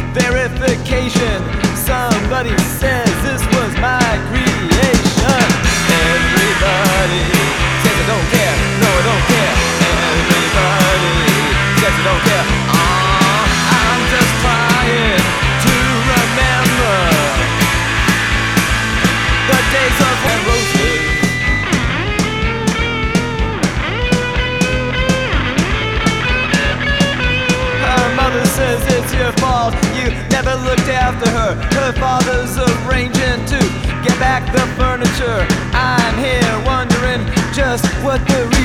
verification. Somebody says this was my creation. Everybody says I don't care, no I don't care. Everybody says I don't care. I'm just trying to remember the days of red roses. Her mother says it's your fault, you never looked after her. Her father's arranging to get back the furniture. I'm here wondering just what the